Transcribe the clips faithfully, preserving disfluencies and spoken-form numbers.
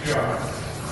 Your Honor.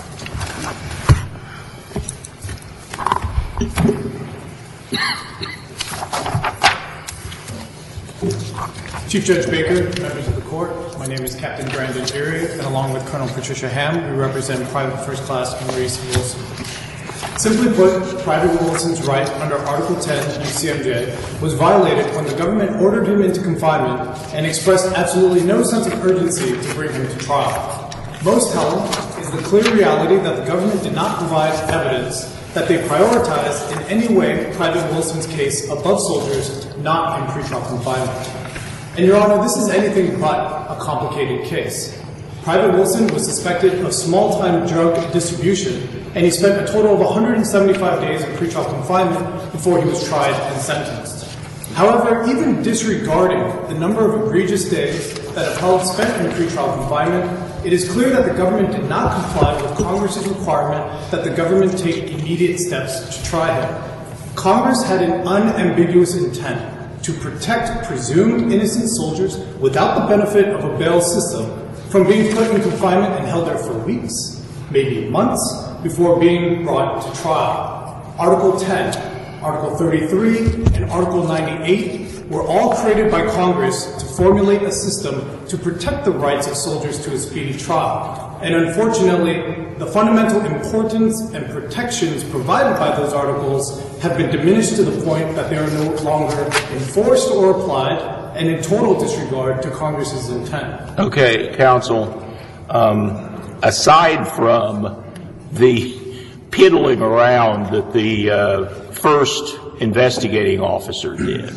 Chief Judge Baker, members of the court, my name is Captain Brandon Erie, and along with Colonel Patricia Ham, we represent Private First Class Maurice Wilson. Simply put, Private Wilson's right under Article ten U C M J was violated when the government ordered him into confinement and expressed absolutely no sense of urgency to bring him to trial. Most telling is the clear reality that the government did not provide evidence that they prioritized in any way Private Wilson's case above soldiers not in pretrial confinement. And Your Honor, this is anything but a complicated case. Private Wilson was suspected of small-time drug distribution, and he spent a total of one hundred seventy-five days in pretrial confinement before he was tried and sentenced. However, even disregarding the number of egregious days that appellate spent in pretrial confinement, it is clear that the government did not comply with Congress's requirement that the government take immediate steps to try him. Congress had an unambiguous intent to protect presumed innocent soldiers without the benefit of a bail system from being put in confinement and held there for weeks, maybe months, before being brought to trial. Article ten, Article thirty-three, and Article ninety-eight were all created by Congress to formulate a system to protect the rights of soldiers to a speedy trial. And unfortunately, the fundamental importance and protections provided by those articles have been diminished to the point that they are no longer enforced or applied, and in total disregard to Congress's intent. Okay, counsel, um, aside from the piddling around that the uh, first investigating officer did,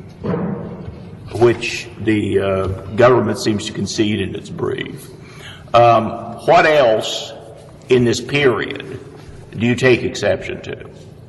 which the uh, government seems to concede in its brief, um, what else in this period do you take exception to?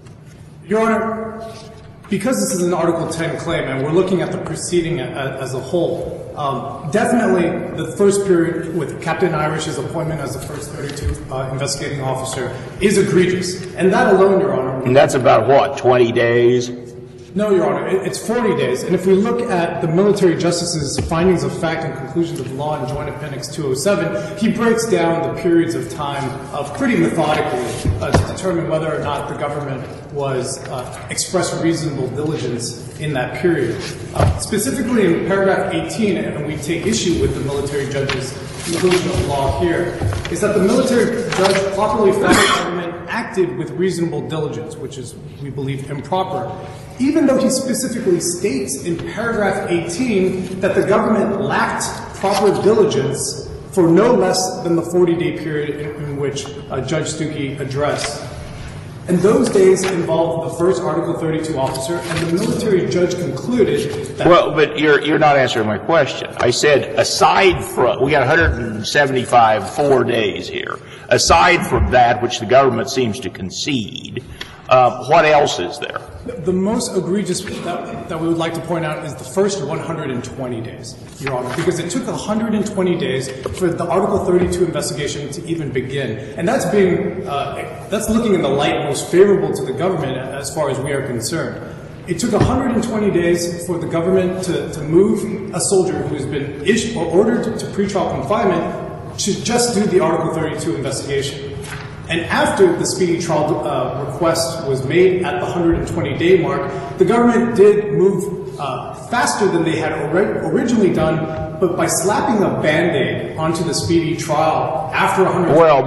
Your Honor, because this is an Article ten claim and we're looking at the proceeding as a whole, um, definitely the first period with Captain Irish's appointment as the first thirty-two uh, investigating officer is egregious. And that alone, Your Honor. And that's about what, twenty days? No, Your Honor, it's forty days. And if we look at the military justice's findings of fact and conclusions of law in Joint Appendix two oh seven, he breaks down the periods of time uh, pretty methodically uh, to determine whether or not the government was uh, expressed reasonable diligence in that period. Uh, specifically in paragraph eighteen, and we take issue with the military judge's conclusion of law here, is that the military judge properly found the government acted with reasonable diligence, which is, we believe, improper, even though he specifically states in paragraph eighteen that the government lacked proper diligence for no less than the forty-day period in, in which uh, Judge Stuckey addressed. And those days involved the first Article thirty-two officer, and the military judge concluded that— Well, but you're, you're not answering my question. I said, aside from, we got one hundred seventy-five, four days here. Aside from that, which the government seems to concede, uh, what else is there? The most egregious that, that we would like to point out is the first one hundred twenty days, Your Honor, because it took one hundred twenty days for the Article thirty-two investigation to even begin. And that's being, uh, that's looking in the light most favorable to the government as far as we are concerned. It took one hundred twenty days for the government to, to move a soldier who has been issued or ordered to pretrial confinement to just do the Article thirty-two investigation. And after the speedy trial uh, request was made at the one hundred twenty day mark, the government did move uh, faster than they had originally done, but by slapping a Band-Aid onto the speedy trial after one hundred twenty Well,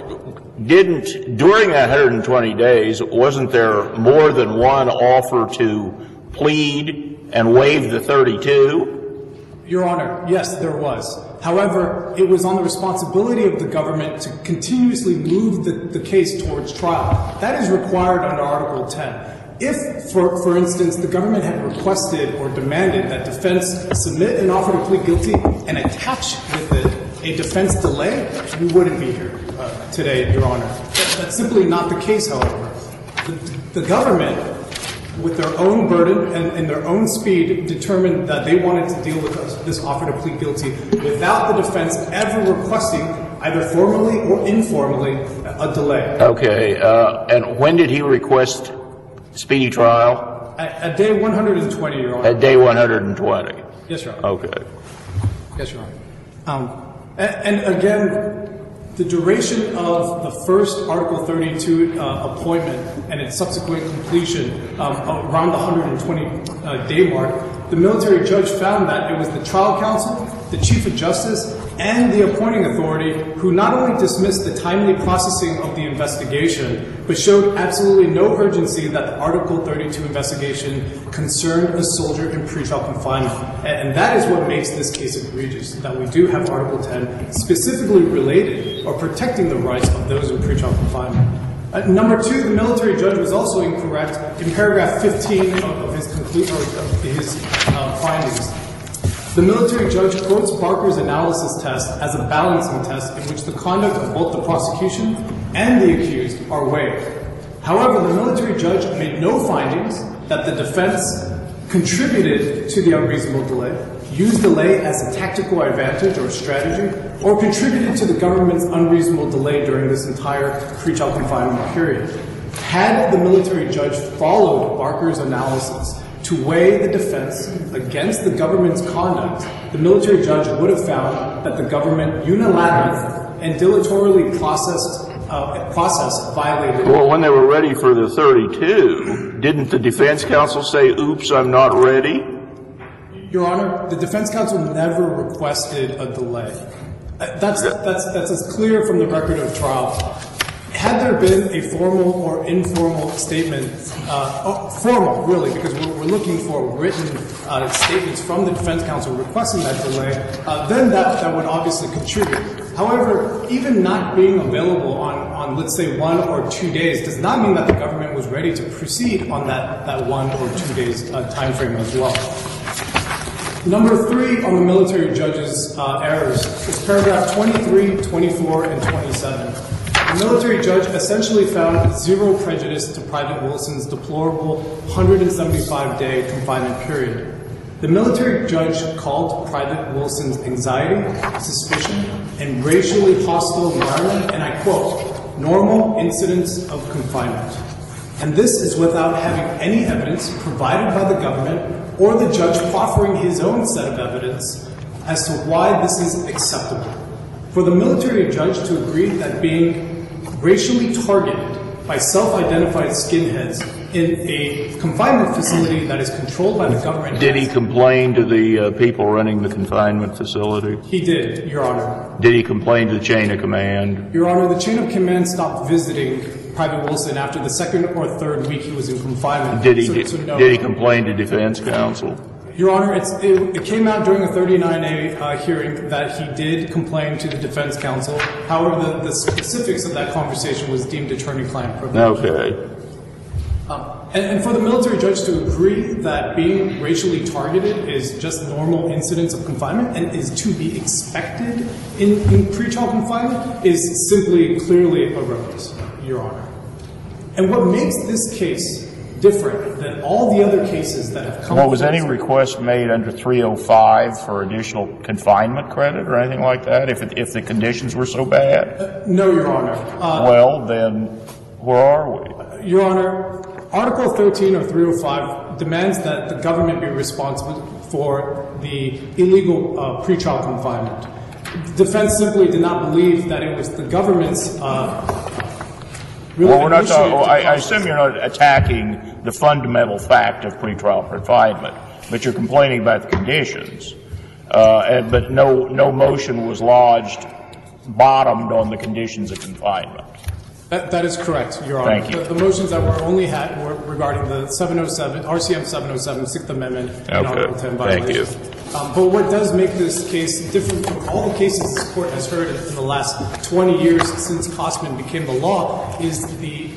but didn't, during that one hundred twenty days, wasn't there more than one offer to plead and waive the thirty-two? Your Honor, yes, there was. However, it was on the responsibility of the government to continuously move the, the case towards trial. That is required under Article ten. If, for, for instance, the government had requested or demanded that defense submit an offer to plead guilty and attach with it a defense delay, we wouldn't be here uh, today, Your Honor. That, that's simply not the case, however. The, the government, with their own burden and, and their own speed, determined that they wanted to deal with this offer to plead guilty without the defense ever requesting, either formally or informally, a delay. Okay. Uh, and when did he request speedy trial? At, at day one hundred twenty, Your Honor. At day one hundred twenty? Yes, Your Honor. Okay. Yes, Your Honor. Um, and, and again, The duration of the first Article thirty-two uh, appointment and its subsequent completion um, around the one hundred twenty uh, day mark, the military judge found that it was the trial counsel, the Chief of Justice, and the appointing authority who not only dismissed the timely processing of the investigation, but showed absolutely no urgency that the Article thirty-two investigation concerned a soldier in pretrial confinement. And, and that is what makes this case egregious, that we do have Article ten specifically related or protecting the rights of those in pretrial confinement. Uh, number two, the military judge was also incorrect in paragraph fifteen of, of his, conclu- or of his uh, findings. The military judge quotes Barker's analysis test as a balancing test in which the conduct of both the prosecution and the accused are weighed. However, the military judge made no findings that the defense contributed to the unreasonable delay, used delay as a tactical advantage or strategy, or contributed to the government's unreasonable delay during this entire pretrial confinement period. Had the military judge followed Barker's analysis to weigh the defense against the government's conduct, the military judge would have found that the government unilaterally and dilatorily processed, uh, process violated. Well, when they were ready for the thirty-two, didn't the defense counsel say, oops, I'm not ready? Your Honor, the defense counsel never requested a delay. That's, that's, that's as clear from the record of trial. Had there been a formal or informal statement, uh, oh, formal really, because we're, we're looking for written uh, statements from the defense counsel requesting that delay, uh, then that, that would obviously contribute. However, even not being available on, on, let's say, one or two days does not mean that the government was ready to proceed on that, that one or two days uh, time frame as well. Number three on the military judge's uh, errors is paragraph twenty-three, twenty-four, and twenty-seven. The military judge essentially found zero prejudice to Private Wilson's deplorable one hundred seventy-five day confinement period. The military judge called Private Wilson's anxiety, suspicion, and racially hostile environment, and I quote, normal incidents of confinement. And this is without having any evidence provided by the government or the judge proffering his own set of evidence as to why this is acceptable. For the military judge to agree that being racially targeted by self-identified skinheads in a confinement facility that is controlled by the government. Did he complain to the uh, people running the confinement facility? He did, Your Honor. Did he complain to the chain of command? Your Honor, the chain of command stopped visiting Private Wilson after the second or third week he was in confinement. Did he, so, did, so no. did he complain to defense counsel? Your Honor, it's, it, it came out during a thirty-nine A uh, hearing that he did complain to the defense counsel. However, the, the specifics of that conversation was deemed attorney-client privilege. Okay. Um, and, and for the military judge to agree that being racially targeted is just normal incidents of confinement and is to be expected in, in pretrial confinement is simply clearly erroneous, Your Honor. And what makes this case different than all the other cases that have come. Well, was any request made under three oh five for additional confinement credit or anything like that, if it, if the conditions were so bad? Uh, no, Your Honor. Uh, well, then, where are we? Your Honor, Article thirteen of three oh five demands that the government be responsible for the illegal uh, pretrial confinement. Defense simply did not believe that it was the government's uh, Really well, we're not talking, well, I, I assume you're not attacking the fundamental fact of pretrial confinement, but you're complaining about the conditions. Uh, and, but no, no motion was lodged bottomed on the conditions of confinement. That, that is correct, Your Honor. Thank you. The, the motions that were only had were regarding the seven oh seven, R C M seven oh seven, Sixth Amendment, and okay. Article ten violations. Thank you. Um, but what does make this case different from all the cases this Court has heard in the last twenty years since Cosman became the law is the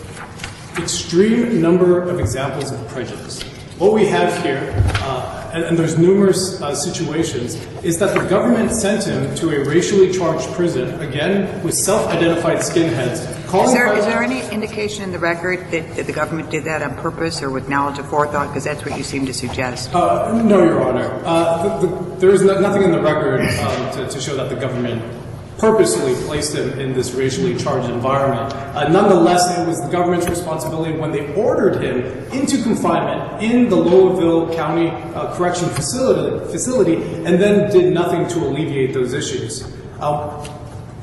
extreme number of examples of prejudice. What we have here, uh, and, and there's numerous uh, situations, is that the government sent him to a racially charged prison, again, with self-identified skinheads. Is there, is there any indication in the record that, that the government did that on purpose or with knowledge or forethought? Because that's what you seem to suggest. Uh, no, Your Honor. Uh, the, the, there is no, nothing in the record um, to, to show that the government purposely placed him in this racially charged environment. Uh, nonetheless, it was the government's responsibility when they ordered him into confinement in the Louisville County uh, Correction facility, facility, and then did nothing to alleviate those issues. Uh,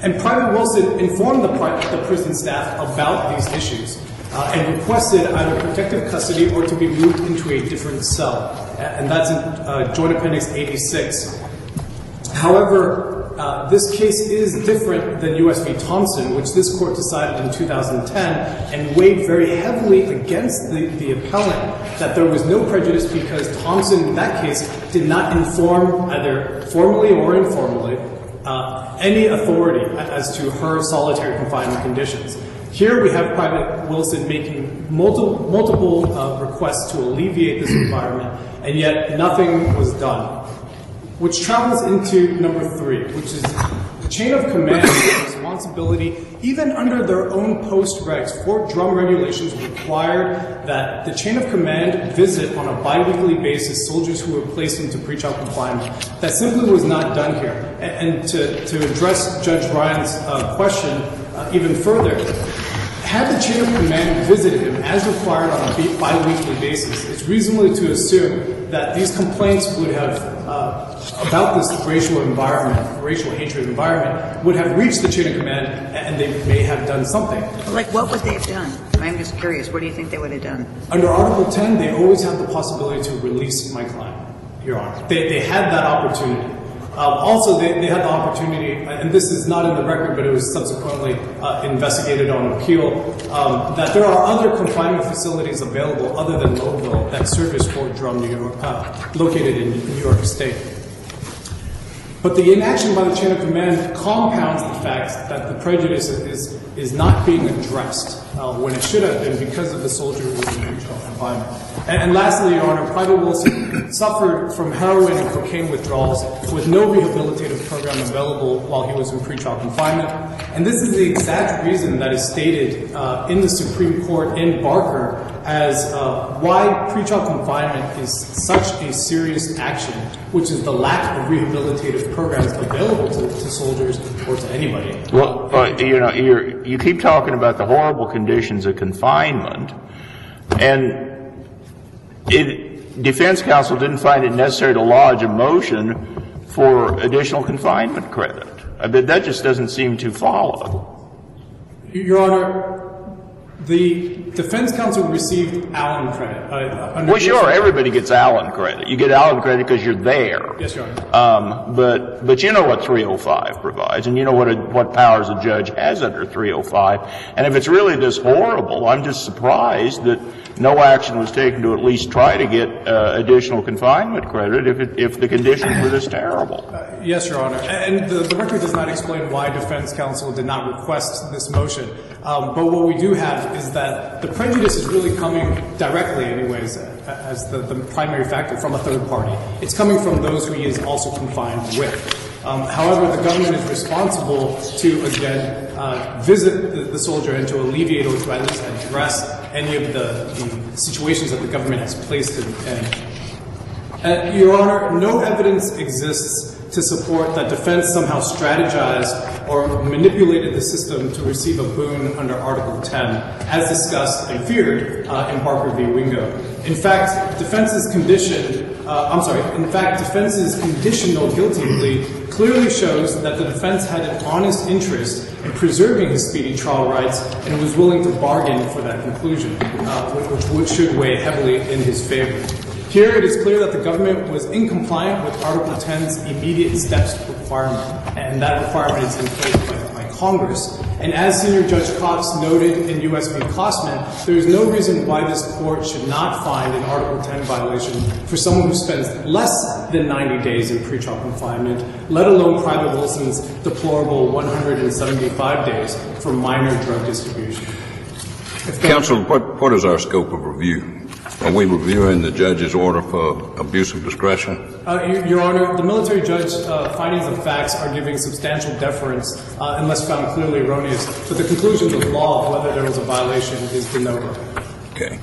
And Private Wilson informed the, the prison staff about these issues uh, and requested either protective custody or to be moved into a different cell. And that's in uh, Joint Appendix eighty-six. However, Uh, this case is different than U S v. Thompson, which this court decided in two thousand ten and weighed very heavily against the, the appellant that there was no prejudice because Thompson, in that case, did not inform, either formally or informally, uh, any authority as to her solitary confinement conditions. Here we have Private Wilson making multiple, multiple uh, requests to alleviate this environment, and yet nothing was done. Which travels into number three, which is the chain of command and responsibility. Even under their own post-regs, Fort Drum regulations required that the chain of command visit on a biweekly basis soldiers who were placed into pretrial confinement. That simply was not done here. And, and to, to address Judge Ryan's uh, question uh, even further, had the chain of command visited him as required on a bi-weekly basis, it's reasonable to assume that these complaints would have, uh, about this racial environment, racial hatred environment, would have reached the chain of command and they may have done something. Like what would they have done? I'm just curious. What do you think they would have done? Under Article ten, they always have the possibility to release my client, Your Honor. They, they had that opportunity. Um, also, they, they had the opportunity, and this is not in the record, but it was subsequently uh, investigated on appeal, um, that there are other confinement facilities available other than Lowville that service Fort Drum, New York, uh, located in New York State. But the inaction by the chain of command compounds the fact that the prejudice is, is not being addressed uh, when it should have been because of the soldier who was in pretrial confinement. And, and lastly, Your Honor, Private Wilson suffered from heroin and cocaine withdrawals with no rehabilitative program available while he was in pretrial confinement. And this is the exact reason that is stated uh, in the Supreme Court in Barker as uh, why pretrial confinement is such a serious action, which is the lack of rehabilitative programs available to, to soldiers or to anybody. Well, uh, you know, you're, you keep talking about the horrible conditions of confinement, and it, defense counsel didn't find it necessary to lodge a motion for additional confinement credit. I mean, that just doesn't seem to follow. Your Honor, the defense counsel received Allen credit. Uh, well, sure, everybody gets Allen credit. You get Allen credit because you're there. Yes, Your Honor. Um, but but you know what three oh five provides, and you know what a, what powers a judge has under three oh five. And if it's really this horrible, I'm just surprised that no action was taken to at least try to get uh, additional confinement credit if it, if the conditions were this terrible. Uh, yes, Your Honor. And the, the record does not explain why defense counsel did not request this motion. Um, but what we do have is that the prejudice is really coming directly, anyways, as the, the primary factor from a third party. It's coming from those who he is also confined with. Um, however, the government is responsible to, again, uh, visit the, the soldier and to alleviate or to at least address any of the, the situations that the government has placed him in. Uh, Your Honor, no evidence exists to support that defense somehow strategized or manipulated the system to receive a boon under Article ten, as discussed and feared uh, in Barker v. Wingo. In fact, defense's condition, uh, I'm sorry, in fact, defense's conditional guilty plea clearly shows that the defense had an honest interest in preserving his speedy trial rights and was willing to bargain for that conclusion, uh, which, which should weigh heavily in his favor. Here, it is clear that the government was incompliant with Article ten's immediate steps requirement, and that requirement is imposed by, by Congress. And as Senior Judge Cox noted in U S v. Kosman, there is no reason why this court should not find an Article ten violation for someone who spends less than ninety days in pretrial confinement, let alone Private Wilson's deplorable one hundred seventy-five days for minor drug distribution. Counsel, what, what is our scope of review? Are we reviewing the judge's order for abuse of discretion? Uh, Your, Your Honor, the military judge uh, findings of facts are giving substantial deference uh, unless found clearly erroneous, but the conclusions of law of whether there was a violation is de novo. Okay.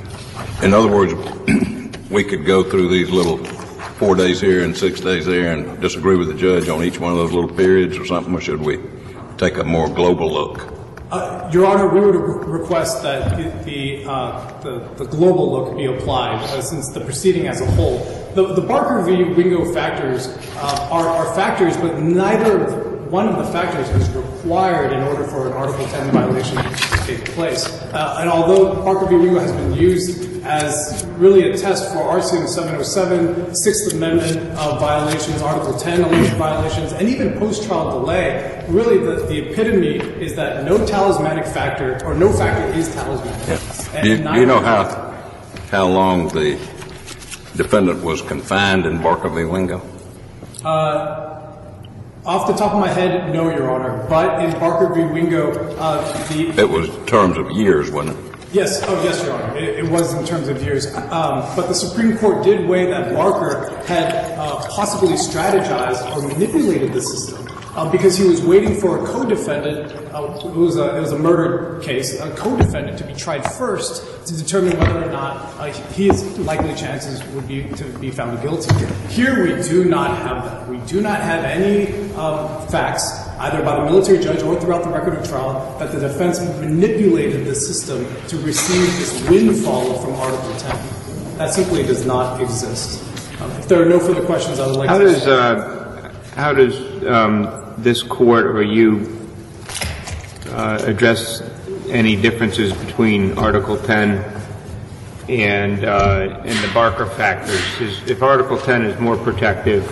In other words, we could go through these little four days here and six days there and disagree with the judge on each one of those little periods or something, or should we take a more global look? Uh, Your Honor, we would re- request that the, uh, the the global look be applied, uh, since the proceeding as a whole. The, the Barker v. Wingo factors uh, are, are factors, but neither one of the factors is required in order for an Article ten violation to take place. Uh, and although Barker v. Wingo has been used as really a test for R C M seven oh seven, Sixth Amendment uh, violations, Article ten alleged violations, and even post-trial delay, really the, the epitome is that no talismanic factor, or no factor is talismanic. Yeah. Do you, do you know how, how long the defendant was confined in Barker v. Wingo? Uh, off the top of my head, no, Your Honor. But in Barker v. Wingo, uh, the... It was terms of years, wasn't it? Yes. Oh, yes, Your Honor. It, it was in terms of years. Um, but the Supreme Court did weigh that Barker had uh, possibly strategized or manipulated the system uh, because he was waiting for a co-defendant. Uh, it was a it was a murder case. A co-defendant to be tried first to determine whether or not uh, his likely chances would be to be found guilty. Here, we do not have that. We do not have any um, facts, either by the military judge or throughout the record of trial, that the defense manipulated the system to receive this windfall from Article ten. That simply does not exist. Um, if there are no further questions, I would like how to... Does, uh, how does um, this court or you uh, address any differences between Article ten and, uh, and the Barker factors? Is, if Article ten is more protective,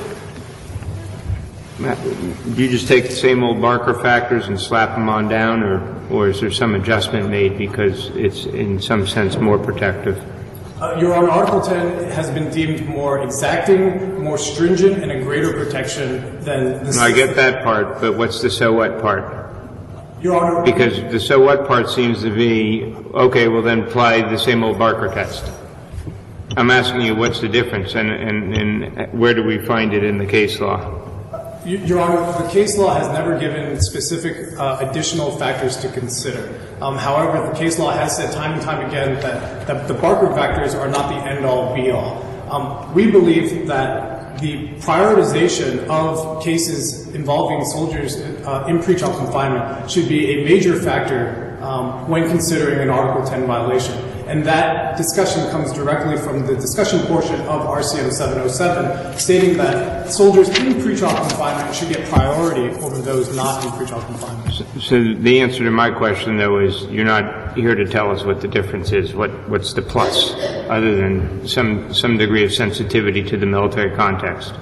do you just take the same old Barker factors and slap them on down, or, or is there some adjustment made because it's in some sense more protective? Uh, Your Honor, Article ten has been deemed more exacting, more stringent, and a greater protection than the... No, I get that part, but what's the so what part? Your Honor... Because the so what part seems to be, okay, well then apply the same old Barker test. I'm asking you what's the difference, and, and, and where do we find it in the case law? Your Honor, the case law has never given specific uh, additional factors to consider. Um, however, the case law has said time and time again that, that the Barker factors are not the end-all, be-all. Um, we believe that the prioritization of cases involving soldiers uh, in pretrial confinement should be a major factor um, when considering an Article ten violation. And that discussion comes directly from the discussion portion of R C M seven oh seven, stating that soldiers in pretrial confinement should get priority over those not in pretrial confinement. So, so the answer to my question, though, is you're not here to tell us what the difference is. What, what's the plus, other than some, some degree of sensitivity to the military context?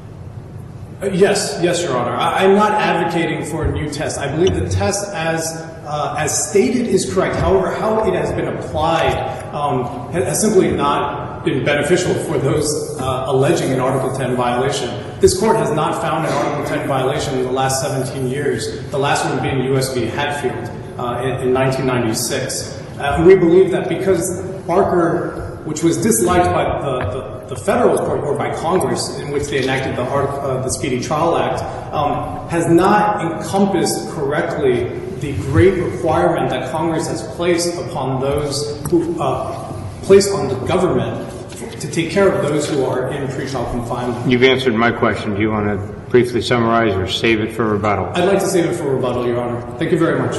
Uh, yes, yes, Your Honor. I, I'm not advocating for a new test. I believe the test as Uh, as stated is correct. However, how it has been applied um, has simply not been beneficial for those uh, alleging an Article ten violation. This Court has not found an Article ten violation in the last seventeen years, the last one being U S v. Hatfield uh, in, in nineteen ninety-six. Uh, and we believe that because Barker, which was disliked by the, the, the federal court or by Congress, in which they enacted the, uh, the Speedy Trial Act, um, has not encompassed correctly the great requirement that Congress has placed upon those who uh, placed on the government to take care of those who are in pretrial confinement. You've answered my question. Do you want to briefly summarize or save it for rebuttal? I'd like to save it for rebuttal, Your Honor. Thank you very much.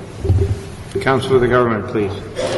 Counsel of the government, please.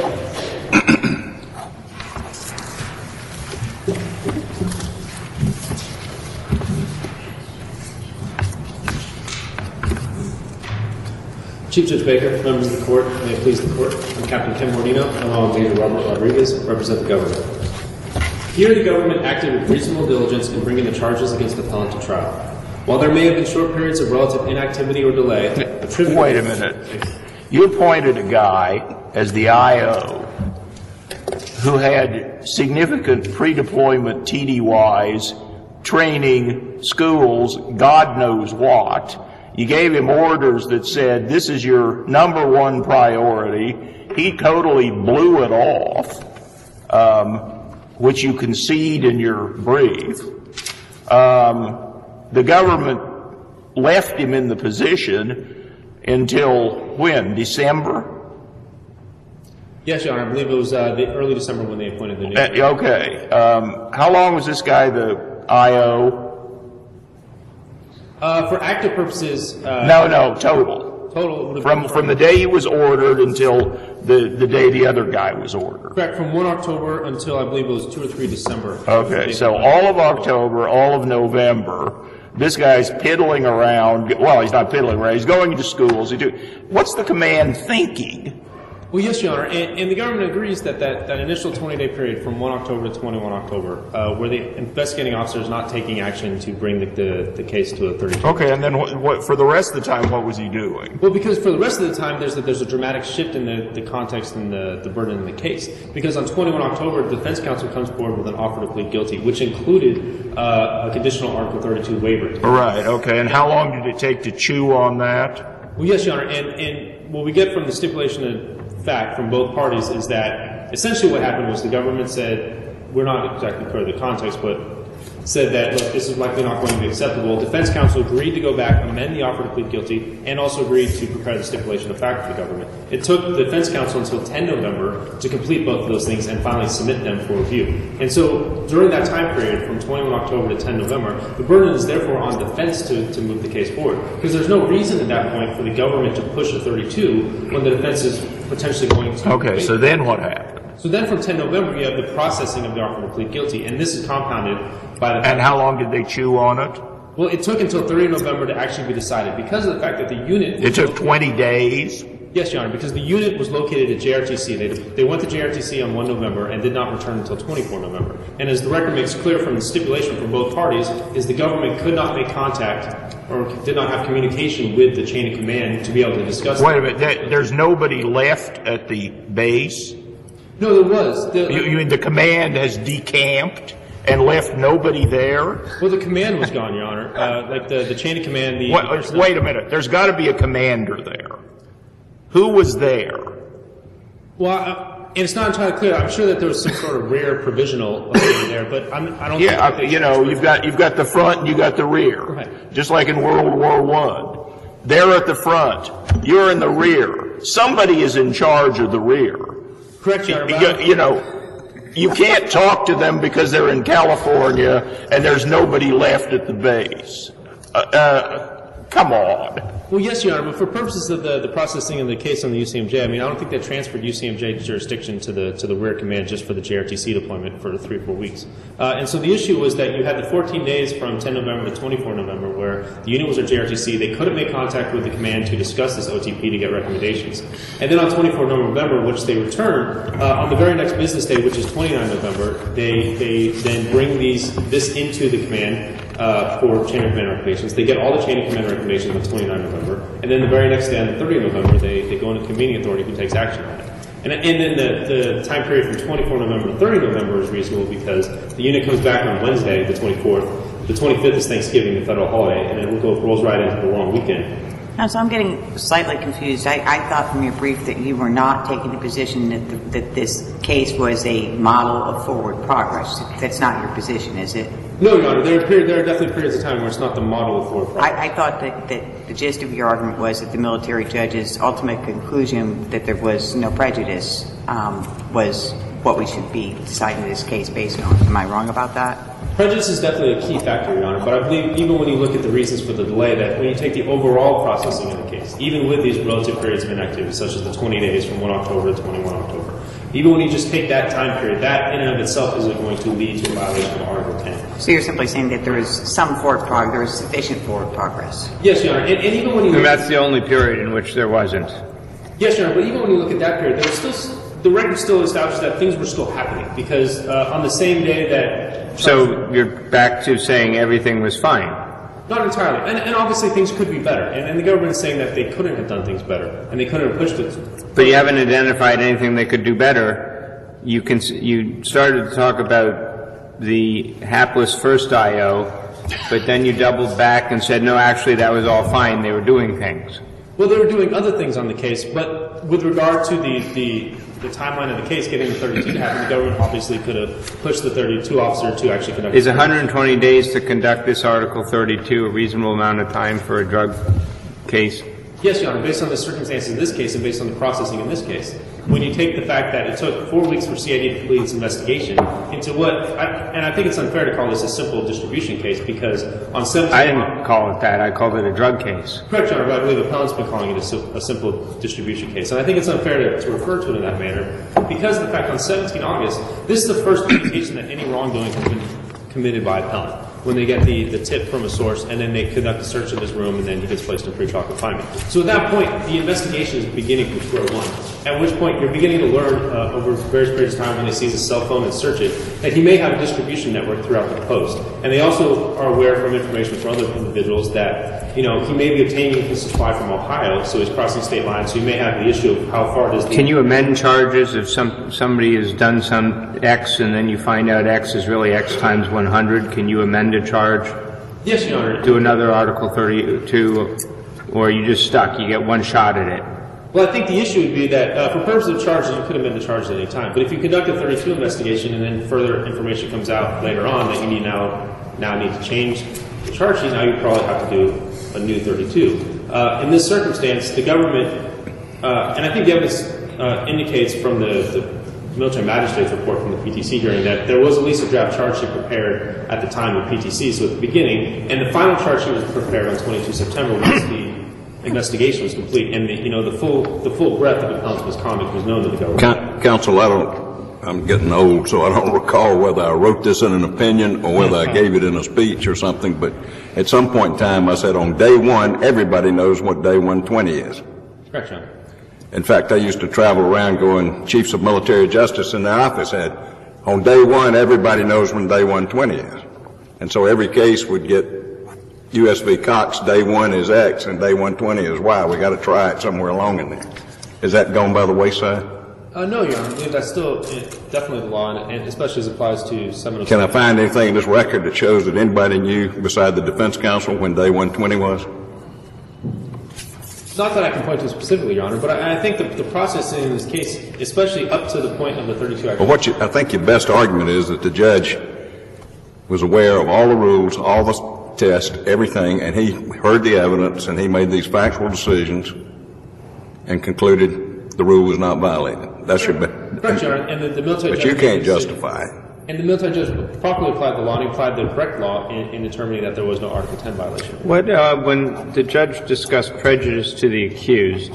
Chief Judge Baker, members of the court, may it please the court, I'm Captain Ken Mornino, along with Major Robert Rodriguez, represent the government. Here, the government acted with reasonable diligence in bringing the charges against the appellant to trial. While there may have been short periods of relative inactivity or delay, attributable... Wait a minute. You appointed a guy as the I O who had significant pre-deployment T D Ys, training, schools, God knows what. You gave him orders that said, this is your number one priority. He totally blew it off, um, which you concede in your brief. Um, the government left him in the position until when? December? Yes, Your Honor. I believe it was uh, the early December when they appointed the new... Uh, okay. Um, how long was this guy the I O? Uh, for active purposes... Uh, no, no, total. Total. From, from the day he was ordered until the, the day the other guy was ordered. Correct. From one October until I believe it was two or three December. Okay, so all of October, all of November, This guy's piddling around. Well, he's not piddling around. He's going to schools. He do, what's the command thinking? Well, yes, Your Honor, and, and the government agrees that that, that initial twenty-day period from one October to twenty-one October, uh, where the investigating officer is not taking action to bring the, the, the case to a thirty-two. Okay, and then what, what, for the rest of the time, what was he doing? Well, because for the rest of the time, there's a, there's a dramatic shift in the, the context and the, the burden in the case. Because on twenty-one October, the defense counsel comes forward with an offer to plead guilty, which included uh, a conditional Article thirty-two waiver. Right, okay, and how long did it take to chew on that? Well, yes, Your Honor, and, and what we get from the stipulation of fact from both parties is that essentially what happened was the government said, we're not exactly clear of the context, but said that, look, this is likely not going to be acceptable. Defense counsel agreed to go back, amend the offer to plead guilty, and also agreed to prepare the stipulation of fact for the government. It took the defense counsel until the tenth of November to complete both of those things and finally submit them for review. And so during that time period, from twenty-one October to tenth November, the burden is therefore on defense to, to move the case forward. Because there's no reason at that point for the government to push a thirty-two when the defense is potentially going to... Okay, so then what happened? So then from tenth November, you have the processing of the offer to plead guilty, and this is compounded by the... And how long did they chew on it? Well, it took until thirtieth of November to actually be decided because of the fact that the unit... It took twenty days? Yes, Your Honor, because the unit was located at J R T C. They, they went to J R T C on first of November and did not return until twenty-fourth of November. And as the record makes clear from the stipulation from both parties, is the government could not make contact or did not have communication with the chain of command to be able to discuss... Wait a minute, there, there's nobody left at the base? No, there was. The, you, you mean the command has decamped and left nobody there? Well, the command was gone, Your Honor. Uh, like the, the chain of command... The wait, wait a minute, there's got to be a commander there. Who was there? Well, uh, and it's not entirely clear. I'm sure that there was some sort of rear provisional there, but I'm, I don't. Yeah, think you know, you've got you've got the front and you got the rear, right. Just like in World War One. They're at the front, you're in the rear. Somebody is in charge of the rear. Correct, Your Honor. You, you know, you can't talk to them because they're in California and there's nobody left at the base. Uh, uh, come on. Well, yes, Your Honor, but for purposes of the, the processing of the case on the U C M J, I mean, I don't think they transferred U C M J jurisdiction to the to the rear command just for the J R T C deployment for three or four weeks. Uh, and so the issue was that you had the fourteen days from tenth of November to twenty-fourth of November where the unit was at J R T C. They couldn't make contact with the command to discuss this O T P to get recommendations. And then on twenty-fourth of November, which they returned, uh, on the very next business day, which is twenty-ninth of November, they, they then bring these this into the command Uh, for chain of command recommendations. They get all the chain of command recommendations on twenty-ninth of November, and then the very next day, on the thirtieth of November, they, they go into convening authority who takes action on it. And, and then the, the time period from twenty-fourth of November to thirtieth of November is reasonable because the unit comes back on Wednesday, the twenty-fourth. The twenty-fifth is Thanksgiving, the federal holiday, and then it will go, rolls right into the long weekend. Now, so I'm getting slightly confused. I, I thought from your brief that you were not taking the position that, the, that this case was a model of forward progress. That's not your position, is it? No, Your Honor. There are, period, there are definitely periods of time where it's not the model of forward progress. I, I thought that, that the gist of your argument was that the military judge's ultimate conclusion that there was no prejudice um, was what we should be deciding this case based on. Am I wrong about that? Prejudice is definitely a key factor, Your Honor, but I believe even when you look at the reasons for the delay, that when you take the overall processing of the case, even with these relative periods of inactivity, such as the twenty days from first of October to twenty-first of October, even when you just take that time period, that in and of itself isn't going to lead to a violation of Article ten. So you're simply saying that there is some forward progress, there is sufficient forward progress? Yes, Your Honor, and, and even when you... And that's the only period in which there wasn't. Yes, Your Honor, but even when you look at that period, there was still... The record still establishes that things were still happening because uh, on the same day that... So you're back to saying everything was fine? Not entirely. And, and obviously things could be better. And, and the government is saying that they couldn't have done things better and they couldn't have pushed it. But you haven't identified anything they could do better. You can, you started to talk about the hapless first I O, but then you doubled back and said, no, actually that was all fine. They were doing things. Well, they were doing other things on the case, but with regard to the, the, the timeline of the case, getting the thirty-two to happen, the government obviously could have pushed the thirty-two officer to actually conduct... Is one hundred twenty days to conduct this Article thirty-two a reasonable amount of time for a drug case? Yes, Your Honor, based on the circumstances in this case and based on the processing in this case. When you take the fact that it took four weeks for C I D to complete its investigation into what, I, and I think it's unfair to call this a simple distribution case because on seventeenth... I didn't call it that. I called it a drug case. Correct, Your Honor, but I believe the appellant's been calling it a, a simple distribution case. And I think it's unfair to, to refer to it in that manner because of the fact on seventeenth of August, this is the first indication that any wrongdoing has been committed by appellant. when they get the, the tip from a source, and then they conduct a search of his room, and then he gets placed in pretrial confinement. So at that point, the investigation is beginning from square one, at which point you're beginning to learn uh, over various periods of time when they seize his cell phone and search it, that he may have a distribution network throughout the post. And they also are aware from information from other individuals that, you know, he may be obtaining his supply from Ohio, so he's crossing state lines, so you may have the issue of how far does the... Can you amend charges if some somebody has done some X and then you find out X is really X times one hundred? Can you amend a charge? Yes, Your Honor. Do another Article thirty-two, or are you just stuck? You get one shot at it. Well, I think the issue would be that uh, for purposes of charges, you could amend the charges at any time. But if you conduct a thirty-two investigation and then further information comes out later on that you need now now need to change the charge sheet, now you probably have to do a new thirty-two. Uh, in this circumstance, the government, uh, and I think the evidence uh, indicates from the, the military magistrate's report from the P T C hearing that there was at least a draft charge sheet prepared at the time of P T C, so at the beginning, and the final charge sheet was prepared on twenty-second of September once the investigation was complete, and the, you know, the full the full breadth of appellant's misconduct was known to the government. Coun- Counsel, I don't, I'm getting old, so I don't recall whether I wrote this in an opinion or whether I gave it in a speech or something, but at some point in time I said on day one, everybody knows what day one twenty is. Correct, John. In fact, I used to travel around going, chiefs of military justice in their office had, on day one, everybody knows when day one twenty is. And so every case would get U S V Cox, day one is X and day one twenty is Y. We got to try it somewhere along in there. Is that gone by the wayside? Uh, no, Your Honor. I believe that's still uh, definitely the law, and, and especially as it applies to Seminole. Can I find anything in this record that shows that anybody knew beside the defense counsel when day one twenty was? Not that I can point to specifically, Your Honor, but I, I think the, the process in this case, especially up to the point of the thirty-two Act. Well, what you, I think your best argument is that the judge was aware of all the rules, all the tests, everything, and he heard the evidence and he made these factual decisions and concluded the rule was not violated. That's your best. Correct, Your Honor, and the, the military But judge you can't made the justify it. And the military judge properly applied the law, and he applied the correct law in, in determining that there was no Article ten violation. What, uh, when the judge discussed prejudice to the accused,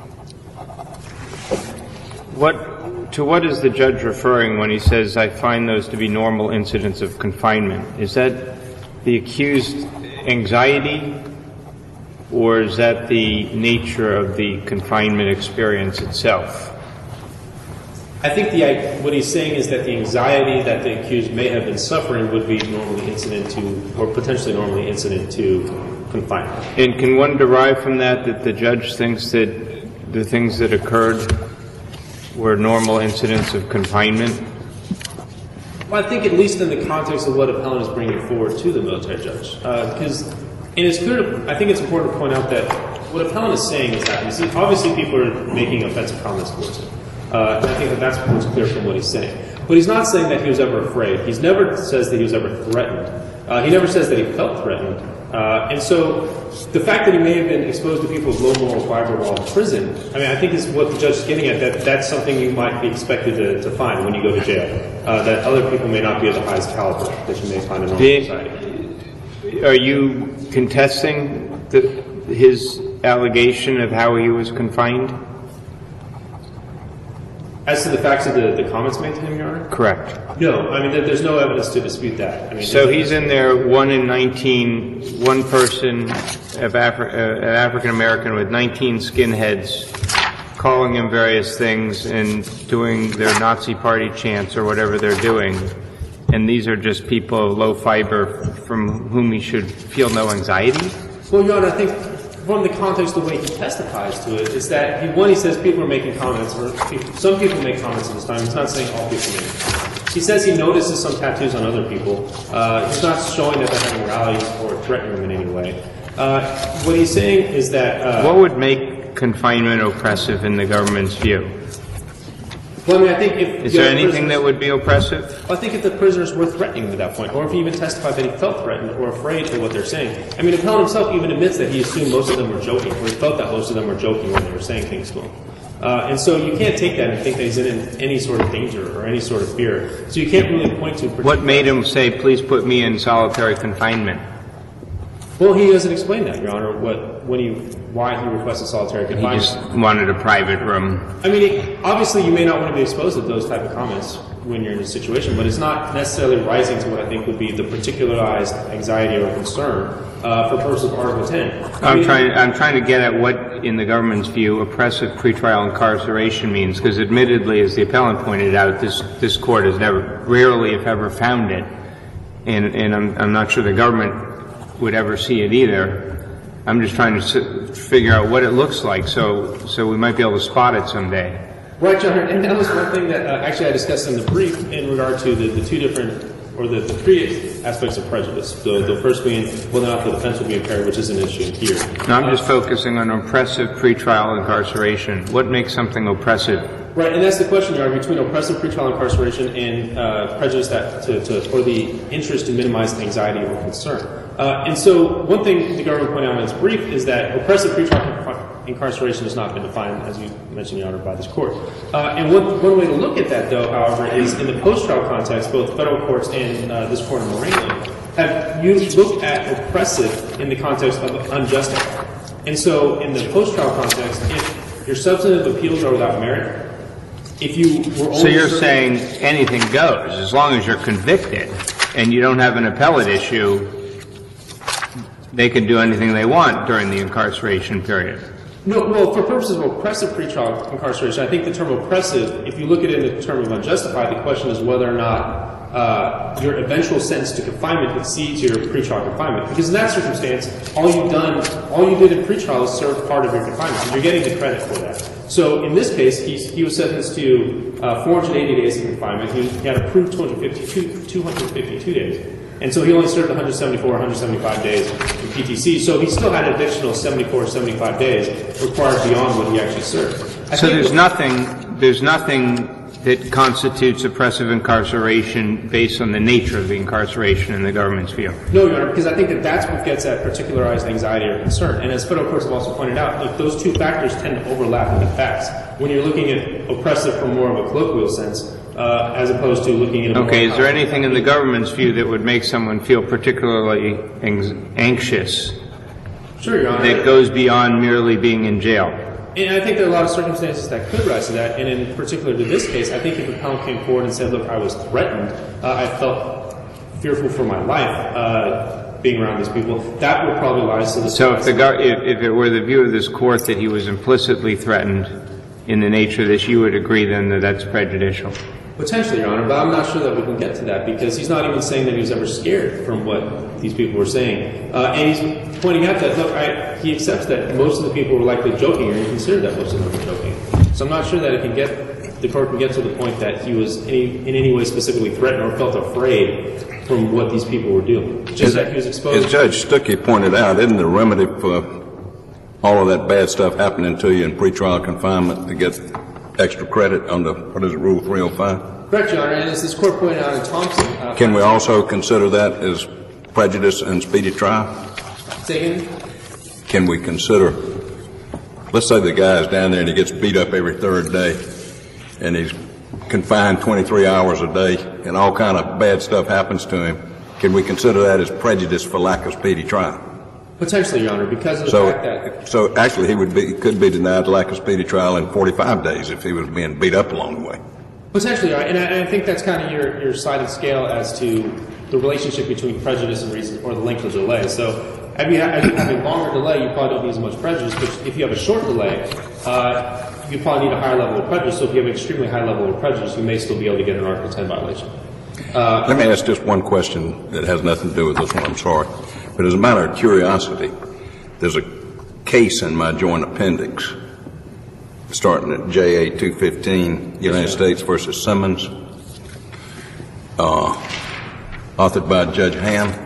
what, to what is the judge referring when he says, I find those to be normal incidents of confinement? Is that the accused anxiety, or is that the nature of the confinement experience itself? I think the, what he's saying is that the anxiety that the accused may have been suffering would be normally incident to, or potentially normally incident to confinement. And can one derive from that that the judge thinks that the things that occurred were normal incidents of confinement? Well, I think at least in the context of what appellant is bringing forward to the military judge. Uh, because, and it's clear to, I think it's important to point out that what appellant is saying is that, you see, obviously people are making offensive comments towards him. Uh, and I think that that's what's clear from what he's saying. But he's not saying that he was ever afraid. He's never says that he was ever threatened. Uh, he never says that he felt threatened. Uh, and so the fact that he may have been exposed to people with low moral fiber while in prison, I mean, I think is what the judge is getting at, that that's something you might be expected to, to find when you go to jail, uh, that other people may not be of the highest caliber that you may find in normal society. Are you contesting the, his allegation of how he was confined? As to the facts of the, the comments made to him, Your Honor? Correct. No, I mean, there, there's no evidence to dispute that. I mean, so he's in there, one in nineteen, one person of Afri- uh, African American with nineteen skinheads calling him various things and doing their Nazi party chants or whatever they're doing. And these are just people of low fiber from whom he should feel no anxiety? Well, Your Honor, I think from the context of the way he testifies to it is that, he, one, he says people are making comments, or people, some people make comments at this time. He's not saying all people make comments. He says he notices some tattoos on other people. Uh, he's not showing that they're having rallies or threatening them in any way. Uh, what he's saying is that... Uh, what would make confinement oppressive in the government's view? Well, I mean, I think if... Is there anything that would be oppressive? I think if the prisoners were threatening him at that point, or if he even testified that he felt threatened or afraid of what they're saying. I mean, the appellant himself even admits that he assumed most of them were joking, or he felt that most of them were joking when they were saying things to him. Uh, and so you can't take that and think that he's in any sort of danger or any sort of fear. So you can't really point to... What made him say, please put me in solitary confinement? Well, he doesn't explain that, Your Honor, what, when he, why he requested solitary confinement. He just wanted a private room. I mean, it, obviously you may not want to be exposed to those type of comments when you're in a situation, but it's not necessarily rising to what I think would be the particularized anxiety or concern uh, for purposes of Article ten. I I'm mean, trying, I'm trying to get at what, in the government's view, oppressive pretrial incarceration means, because admittedly, as the appellant pointed out, this, this court has never, rarely if ever found it, and, and I'm, I'm not sure the government would ever see it either. I'm just trying to s- figure out what it looks like, so, so we might be able to spot it someday. Right, John, and that was one thing that uh, actually I discussed in the brief in regard to the, the two different, or the, the three aspects of prejudice. The, the first being whether or not the defense will be impaired, which is an issue here. No, I'm just focusing on oppressive pretrial incarceration. What makes something oppressive? Right, and that's the question, Your Honor, between oppressive pretrial incarceration and uh, prejudice that to, to, or the interest in minimizing anxiety or concern. Uh, and so one thing the government pointed out in its brief is that oppressive pretrial incarceration has not been defined, as you mentioned, Your Honor, by this court. Uh, and one, one way to look at that, though, however, is in the post-trial context, both federal courts and uh, this court in Moreno have used looked at oppressive in the context of unjustified. And so in the post-trial context, if your substantive appeals are without merit, if you were only So you're certain- saying anything goes, as long as you're convicted and you don't have an appellate issue, they can do anything they want during the incarceration period. No, well, for purposes of oppressive pretrial incarceration, I think the term oppressive, if you look at it in the term of unjustified, the question is whether or not uh, your eventual sentence to confinement exceeds your pretrial confinement. Because in that circumstance, all you've done, all you did in pretrial is serve part of your confinement, and you're getting the credit for that. So in this case, he's, he was sentenced to uh, four hundred eighty days of confinement. He, he had approved two hundred fifty-two, two hundred fifty-two days. And so he only served one hundred seventy-four, one hundred seventy-five days in P T C. So he still had an additional seventy-four, seventy-five days required beyond what he actually served. I So think there's what- nothing, there's nothing that constitutes oppressive incarceration based on the nature of the incarceration in the government's view. No, Your Honor, because I think that that's what gets at particularized anxiety or concern. And as federal courts have also pointed out, look, those two factors tend to overlap in the facts. When you're looking at oppressive from more of a colloquial sense, uh, as opposed to looking at a Okay, more is there anything in the government's view that would make someone feel particularly ang- anxious Sure, Your Honor. that goes beyond merely being in jail? And I think there are a lot of circumstances that could rise to that. And in particular to this case, I think if a appellant came forward and said, look, I was threatened, uh, I felt fearful for my life uh, being around these people, that would probably rise to the So if, the go- if, if it were the view of this court that he was implicitly threatened in the nature of this, you would agree then that that's prejudicial? Potentially, Your Honor, but I'm not sure that we can get to that because he's not even saying that he was ever scared from what these people were saying. Uh, and he's pointing out that, look, I, he accepts that most of the people were likely joking, or he considered that most of them were joking. So I'm not sure that it can get, the court can get to the point that he was any, in any way specifically threatened or felt afraid from what these people were doing. Just As, that he was exposed. as Judge Stuckey pointed out, isn't the remedy for all of that bad stuff happening to you in pretrial confinement to get extra credit under, what is it, Rule three oh five? Correct, Your Honor, and as this court pointed out in Thompson... Uh, Can we also consider that as prejudice and speedy trial? Say again? Can we consider, let's say the guy's down there and he gets beat up every third day and he's confined twenty-three hours a day and all kind of bad stuff happens to him. Can we consider that as prejudice for lack of speedy trial? Potentially, Your Honor, because of the So, fact that... so actually he would be, could be denied lack of speedy trial in forty-five days if he was being beat up along the way. Potentially, Your Honor, and I, and I think that's kind of your, your sliding scale as to the relationship between prejudice and reason, or the length of delay. So, if you have, if you have a longer delay, you probably don't need as much prejudice, but if you have a short delay, uh, you probably need a higher level of prejudice. So if you have an extremely high level of prejudice, you may still be able to get an Article ten violation. Uh, Let me ask just one question that has nothing to do with this one, I'm sorry. But as a matter of curiosity, there's a case in my joint appendix starting at J A two fifteen, United States versus Simmons, uh, authored by Judge Ham.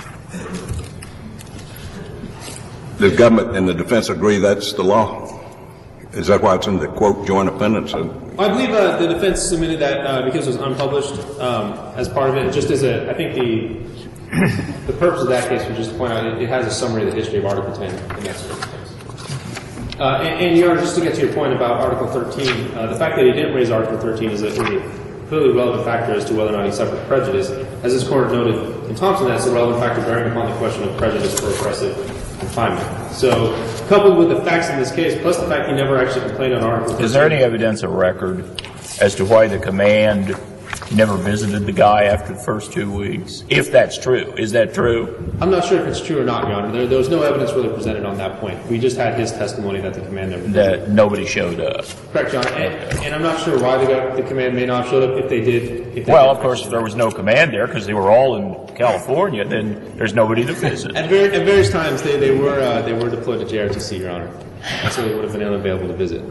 The government and the defense agree that's the law? Is that why it's in the, quote, joint appendix? I believe uh, the defense submitted that uh, because it was unpublished um, as part of it. Just as a, I think the the purpose of that case was just to point out it, it has a summary of the history of Article ten in that circumstance. Uh, and, and Your Honor, just to get to your point about Article thirteen, uh, the fact that he didn't raise Article thirteen is a, is a clearly relevant factor as to whether or not he suffered prejudice. As this court noted in Thompson, that's a relevant factor bearing upon the question of prejudice for oppressive confinement. So, coupled with the facts in this case, plus the fact he never actually complained on Article thirteen. Is there any evidence of record as to why the command You never visited the guy after the first two weeks, if that's true. Is that true? I'm not sure if it's true or not, Your Honor. There, there was no evidence really presented on that point. We just had his testimony that the command never That nobody showed up. Correct, Your Honor. And, and I'm not sure why the, the command may not have showed up. If they did, if they Well, did. of course, if there was no command there because they were all in California, then there's nobody to visit. At, ver- at various times, they, they were uh, they were deployed to J R T C, Your Honor, so they would have been unavailable to visit.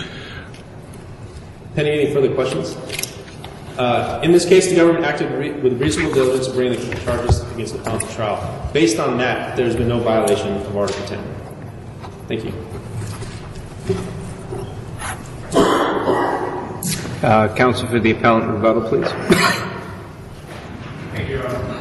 Penny, any further questions? Uh, in this case, the government acted re- with reasonable diligence to bring the charges against the appellant to trial. Based on that, there has been no violation of Article ten. Thank you. Uh, counsel for the appellant, rebuttal, please. Thank you, Your Honor.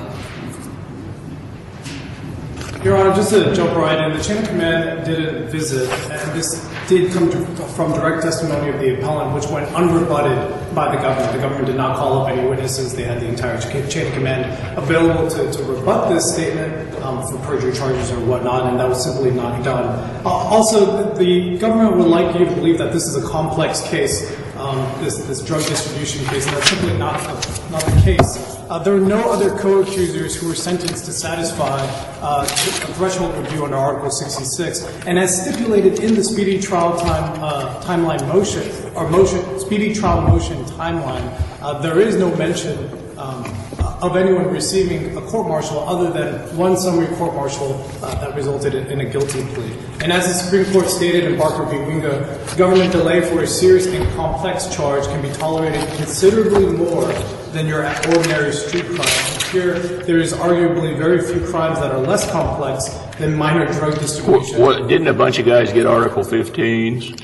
Your Honor, just to jump right in, the chain of command didn't visit, and this did come to, from direct testimony of the appellant, which went unrebutted by the government. The government did not call up any witnesses. They had the entire chain of command available to, to rebut this statement um, for perjury charges or whatnot, and that was simply not done. Uh, also, the government would like you to believe that this is a complex case, um, this, this drug distribution case, and that's simply not, not the case. Uh, there are no other co-accusers who were sentenced to satisfy uh, a threshold review under Article sixty-six. And as stipulated in the speedy trial time uh, timeline motion, or motion, speedy trial motion timeline, uh, there is no mention um, of anyone receiving a court-martial other than one summary court-martial uh, that resulted in, in a guilty plea. And as the Supreme Court stated in Barker v. Wingo, government delay for a serious and complex charge can be tolerated considerably more than your ordinary street crime. Here, there is arguably very few crimes that are less complex than minor drug distribution. What, didn't a bunch of guys get Article fifteens?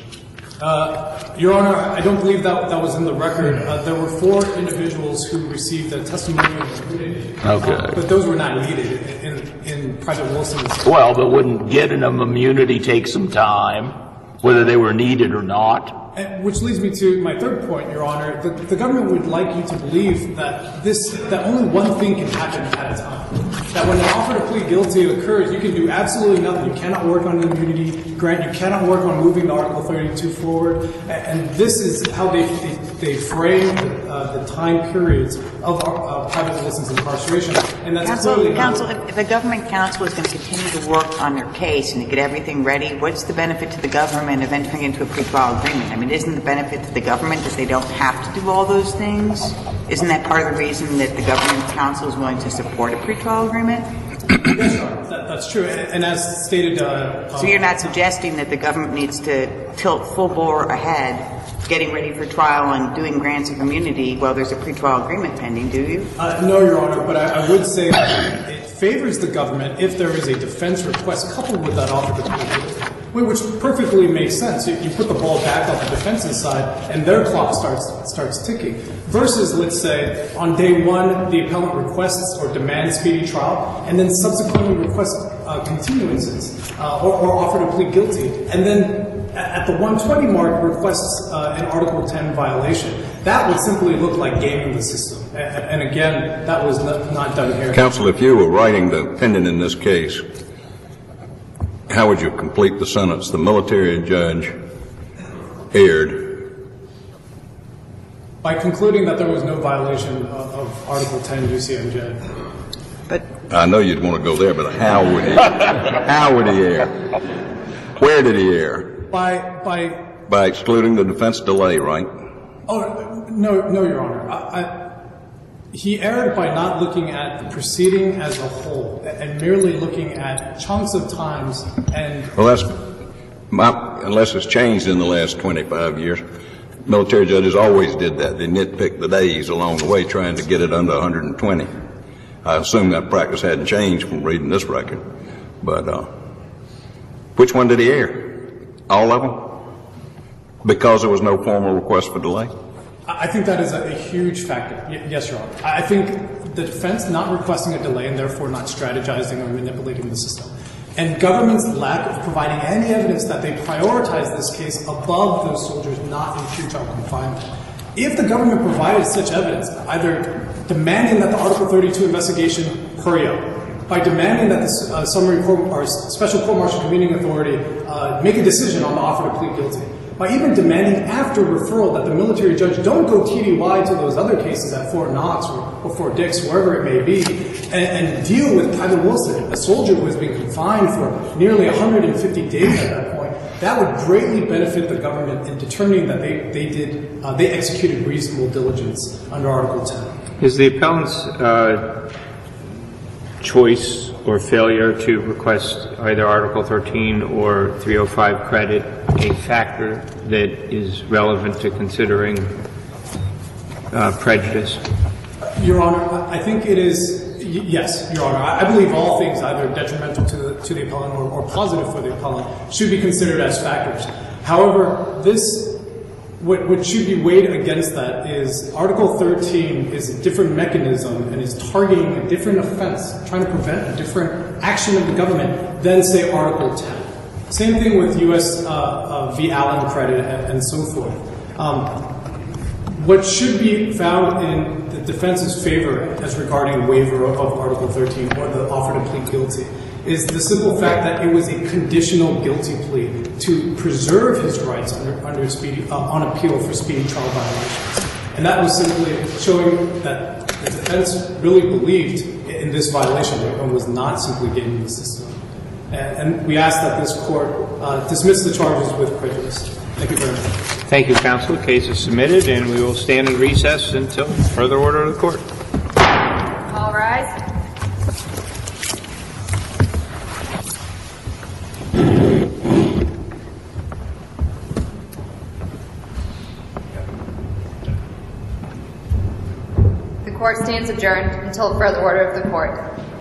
Uh, Your Honor, I don't believe that that was in the record. Uh, there were four individuals who received a testimonial immunity. Okay. Uh, but those were not needed in, in, in Private Wilson's. Well, but wouldn't getting them immunity take some time, whether they were needed or not? And which leads me to my third point, Your Honor. The, the government would like you to believe that this, that only one thing can happen at a time. That when an offer to plead guilty occurs, you can do absolutely nothing. You cannot work on an immunity grant. You cannot work on moving the Article thirty-two forward. And, and this is how they they, they frame the, uh, the time periods of uh, Private Wilson's incarceration. And that's Counsel, clearly not. counsel, if, if a government counsel is going to continue to work on their case and to get everything ready, what's the benefit to the government of entering into a pretrial agreement? I mean, isn't the benefit to the government that they don't have to do all those things? Isn't that part of the reason that the government counsel is willing to support a pretrial agreement? Yes, Your Honor, that, that's true. And, and as stated, uh, So you're not suggesting that the government needs to tilt full bore ahead, getting ready for trial and doing grants of immunity while there's a pretrial agreement pending, do you? Uh, no, Your Honor, but I, I would say that it favors the government if there is a defense request coupled with that offer to plead guilty, which perfectly makes sense. You, you put the ball back on the defense's side, and their clock starts starts ticking. Versus, let's say, on day one, the appellant requests or demands speedy trial, and then subsequently requests uh, continuances uh, or, or offer to plead guilty, and then at the one twenty mark requests uh, an Article ten violation. That would simply look like gaming the system. And, and again, that was not, not done here. Counsel, if you were writing the opinion in this case, how would you complete the sentence? The military judge erred. By concluding that there was no violation of, of Article ten U C M J. But I know you'd want to go there, but how would he? How would he err? Where did he err? By, by, By excluding the defense delay, right? oh, no, no, Your Honor. I, I, he erred by not looking at the proceeding as a whole and merely looking at chunks of times and. Well, that's my, unless it's changed in the last twenty-five years. Military judges always did that. They nitpicked the days along the way, trying to get it under one hundred twenty. I assume that practice hadn't changed from reading this record. But uh, which one did he err? All of them? Because there was no formal request for delay? I think that is a, a huge factor. Y- yes, Your Honor. I think the defense not requesting a delay and therefore not strategizing or manipulating the system, and government's lack of providing any evidence that they prioritize this case above those soldiers not in pretrial confinement. If the government provided such evidence, either demanding that the Article thirty-two investigation hurry up, by demanding that the uh, summary court or special court-martial convening authority uh, make a decision on the offer to plead guilty, by even demanding after referral that the military judge don't go T D Y to those other cases at Fort Knox or, or Fort Dix, wherever it may be, and, and deal with Private Wilson, a soldier who has been confined for nearly one hundred fifty days at that point. That would greatly benefit the government in determining that they, they did, uh, they executed reasonable diligence under Article ten. Is the appellant's uh, choice or failure to request either Article thirteen or three oh five credit a factor that is relevant to considering uh, prejudice? Your Honor, I think it is, y- yes, Your Honor. I, I believe all things either detrimental to the, to the appellant or, or positive for the appellant should be considered as factors. However, this What, what should be weighed against that is Article thirteen is a different mechanism and is targeting a different offense, trying to prevent a different action of the government than, say, Article ten. Same thing with U S Uh, uh, v. Allen credit and, and so forth. Um, what should be found in the defense's favor as regarding waiver of, of Article thirteen or the offer to plead guilty is the simple fact that it was a conditional guilty plea to preserve his rights under, under speedy, uh, on appeal for speedy trial violations. And that was simply showing that the defense really believed in this violation and was not simply gaming the system. And, and we ask that this court uh, dismiss the charges with prejudice. Thank you very much. Thank you, counsel. The case is submitted, and we will stand in recess until further order of the court. All rise. The court stands adjourned until further order of the court.